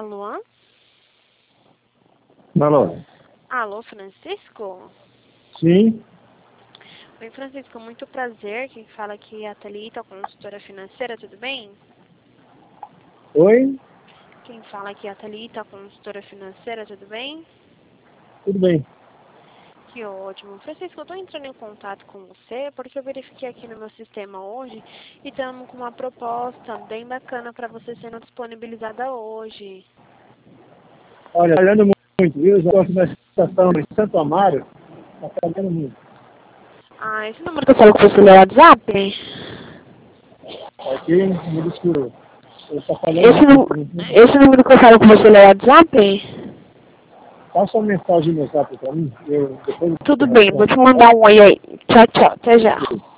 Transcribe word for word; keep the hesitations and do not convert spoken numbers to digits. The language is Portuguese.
Alô? Alô? Alô, Francisco? Sim? Oi, Francisco, muito prazer. Quem fala aqui é a Thalita, consultora financeira, tudo bem? Oi? Quem fala aqui é a Thalita, consultora financeira, tudo bem? Tudo bem. Que ótimo. Francisco, eu estou entrando em contato com você porque eu verifiquei aqui no meu sistema hoje e estamos com uma proposta bem bacana para você sendo disponibilizada hoje. Olha, trabalhando muito, viu? Os negócios da estação em Santo Amaro, está trabalhando muito. Ah, esse número que eu falo com você é o WhatsApp? Aqui, me desculpa. Eu estou falando Esse, nu- muito. Né? esse número que eu falo com você é o WhatsApp? Passa uma mensagem no WhatsApp para mim. Eu, depois eu Tudo te bem, vou respondo. te mandar um oi aí. Tchau, tchau. Até já.